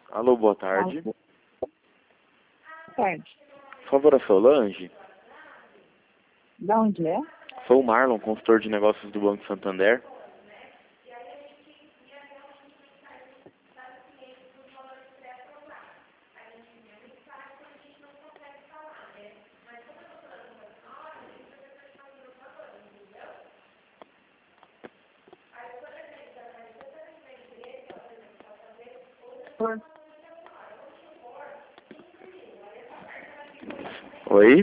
Alô, boa tarde. Boa tarde. Por favor, a Solange. Da onde é? Sou o Marlon, consultor de negócios do Banco Santander. Oi?